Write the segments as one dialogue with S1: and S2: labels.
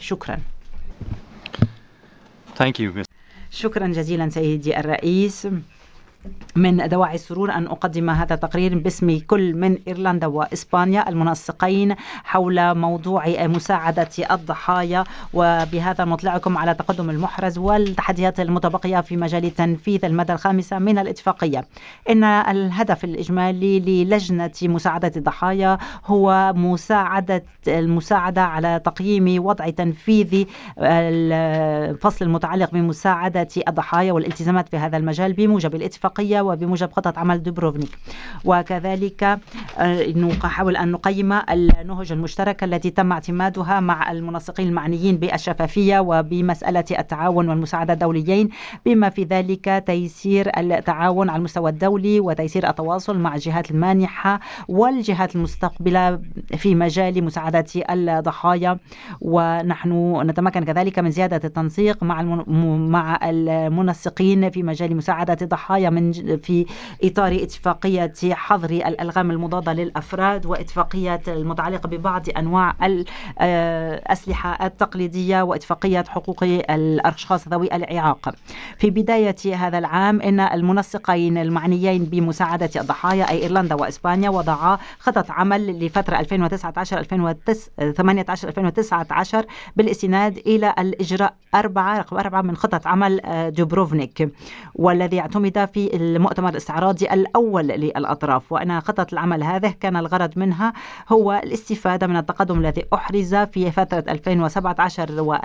S1: شكرا.
S2: Thank you.
S1: شكرا جزيلا سيدي الرئيس. من دواعي السرور أن أقدم هذا التقرير باسم كل من إيرلندا وإسبانيا المنسقين حول موضوع مساعدة الضحايا، وبهذا نطلعكم على تقدم المحرز والتحديات المتبقية في مجال تنفيذ المادة الخامسة من الاتفاقية. إن الهدف الإجمالي للجنة مساعدة الضحايا هو المساعدة على تقييم وضع تنفيذ الفصل المتعلق بمساعدة الضحايا والالتزامات في هذا المجال بموجب الاتفاقية وبموجب خطة عمل دوبروفنيك. وكذلك نحاول أن نقيم النهج المشتركة التي تم اعتمادها مع المنسقين المعنيين بالشفافية وبمسألة التعاون والمساعدة الدوليين، بما في ذلك تيسير التعاون على المستوى الدولي وتيسير التواصل مع الجهات المانحة والجهات المستقبلة في مجال مساعدة الضحايا. ونحن نتمكن كذلك من زيادة التنسيق مع المنسقين في مجال مساعدة الضحايا في إطار اتفاقية حظر الألغام المضادة للأفراد واتفاقية المتعلقة ببعض أنواع الأسلحة التقليدية واتفاقية حقوق الأشخاص ذوي الإعاقة. في بداية هذا العام إن المنسقين المعنيين بمساعدة الضحايا أي إيرلندا وإسبانيا وضعا خطة عمل لفترة 2018-2019 بالاستناد إلى الإجراء رقم 4 من خطة عمل دوبروفنيك، والذي اعتمد في المؤتمر الاستعراضي الأول للأطراف. وأن خطة العمل هذه كان الغرض منها هو الاستفادة من التقدم الذي أحرز في فترة 2017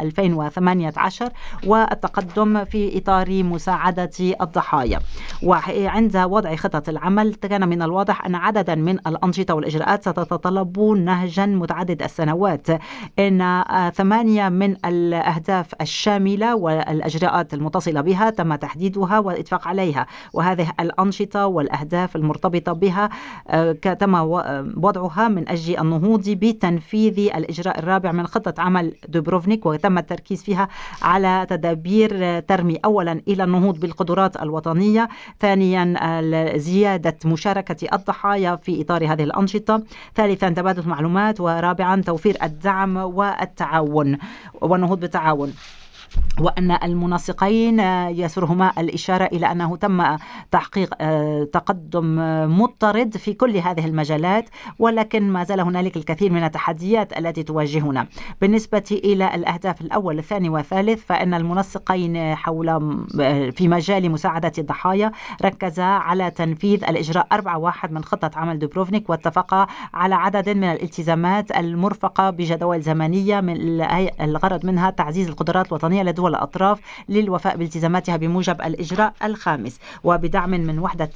S1: و2018 والتقدم في إطار مساعدة الضحايا. وعند وضع خطة العمل كان من الواضح أن عددا من الأنشطة والإجراءات ستتطلب نهجا متعدد السنوات. إن 8 من الأهداف الشاملة والأجراءات المتصلة بها تم تحديدها والاتفاق عليها، وهذه الأنشطة والأهداف المرتبطة بها تم وضعها من أجل النهوض بتنفيذ الإجراء الرابع من خطة عمل دوبروفنيك، وتم التركيز فيها على تدابير ترمي أولا إلى النهوض بالقدرات الوطنية، ثانيا زيادة مشاركة الضحايا في إطار هذه الأنشطة، ثالثا تبادل المعلومات، ورابعا توفير الدعم والتعاون والنهوض بالتعاون. وأن المنسقين يسرهما الإشارة إلى أنه تم تحقيق تقدم مضطرد في كل هذه المجالات، ولكن ما زال هنالك الكثير من التحديات التي تواجهنا. بالنسبة إلى الأهداف الأول الثاني والثالث، فإن المنسقين في مجال مساعدة الضحايا ركزا على تنفيذ الإجراء 4.1 من خطة عمل دوبروفنيك، واتفقا على عدد من الالتزامات المرفقة بجدول زمنية من الغرض منها تعزيز القدرات الوطنية لدول الأطراف للوفاء بالتزاماتها بموجب الإجراء الخامس. وبدعم من وحدة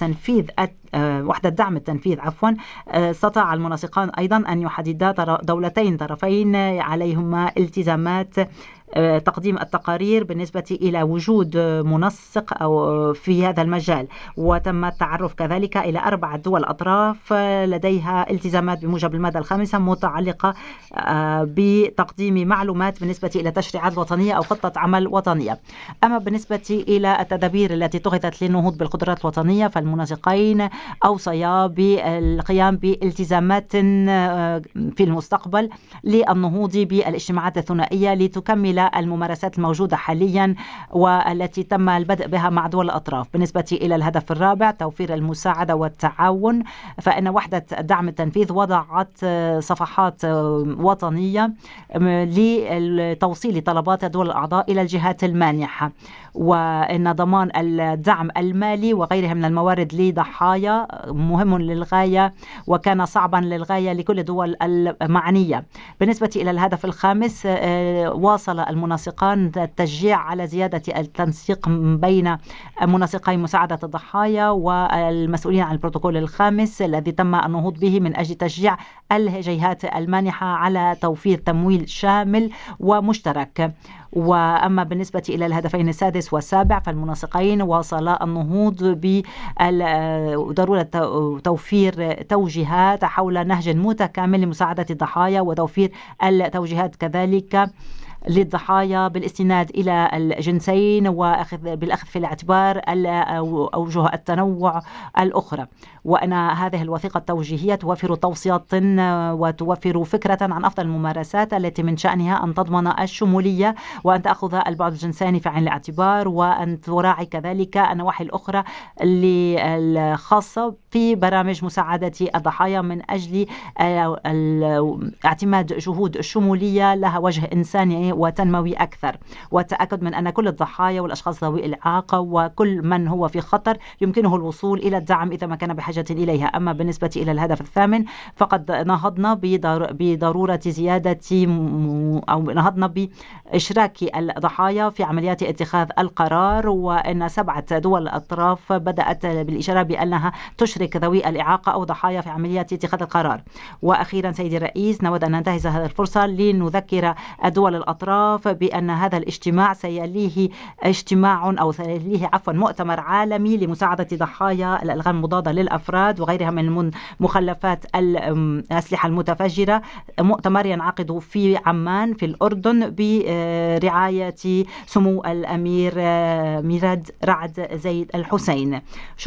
S1: دعم التنفيذ استطاع المنسقان أيضا أن يحددا دولتين طرفين عليهما التزامات تقديم التقارير بالنسبة إلى وجود منسق أو في هذا المجال. وتم التعرف كذلك إلى 4 دول أطراف لديها التزامات بموجب المادة الخامسة متعلقة بتقديم معلومات بالنسبة إلى تشريعات وطنية أو خطة عمل وطنية. أما بالنسبة إلى التدابير التي اتخذت للنهوض بالقدرات الوطنية، فالمنسقين أوصيا بالقيام بالتزامات في المستقبل للنهوض بالاجتماعات الثنائية لتكمل الممارسات الموجودة حاليا والتي تم البدء بها مع دول الأطراف. بالنسبة إلى الهدف الرابع توفير المساعدة والتعاون، فإن وحدة دعم التنفيذ وضعت صفحات وطنية لتوصيل طلبات دول الأعضاء إلى الجهات المانحة، وإن ضمان الدعم المالي وغيرها من الموارد لضحايا مهم للغاية وكان صعبا للغاية لكل الدول المعنية. بالنسبة إلى الهدف الخامس، واصل المنسقان التشجيع على زيادة التنسيق بين منسقي مساعدة الضحايا والمسؤولين عن البروتوكول الخامس الذي تم النهوض به من أجل تشجيع الجهات المانحة على توفير تمويل شامل ومشترك. وأما بالنسبة إلى الهدفين السادس والسابع، فالمنسقين واصلا النهوض بضرورة توفير توجيهات حول نهج متكامل لمساعدة الضحايا وتوفير التوجيهات كذلك للضحايا بالاستناد إلى الجنسين بالأخذ في الاعتبار أوجه التنوع الأخرى. وأن هذه الوثيقة التوجيهية توفر توصيات وتوفر فكرة عن أفضل الممارسات التي من شأنها أن تضمن الشمولية وأن تأخذ البعد الجنساني في عين الاعتبار، وأن تراعي كذلك النواحي الأخرى الخاصة في برامج مساعدة الضحايا من أجل اعتماد جهود الشمولية لها وجه إنساني وتنموي أكثر، والتأكد من أن كل الضحايا والأشخاص ذوي الإعاقة وكل من هو في خطر يمكنه الوصول إلى الدعم إذا ما كان بحاجة إليها. أما بالنسبة إلى الهدف الثامن فقد نهضنا بضرورة زيادة أو نهضنا بإشراك الضحايا في عمليات اتخاذ القرار، وأن 7 دول الأطراف بدأت بالإشارة بأنها تشرك ذوي الإعاقة أو ضحايا في عمليات اتخاذ القرار. وأخيرا سيدي الرئيس، نود أن ننتهز هذه الفرصة لنذكر دول الأطراف بأن هذا الاجتماع سيليه مؤتمر عالمي لمساعدة ضحايا الألغام المضادة للأفراد وغيرها من مخلفات الأسلحة المتفجرة. مؤتمر ينعقد في عمان في الأردن برعاية سمو الأمير ميراد رعد زيد الحسين.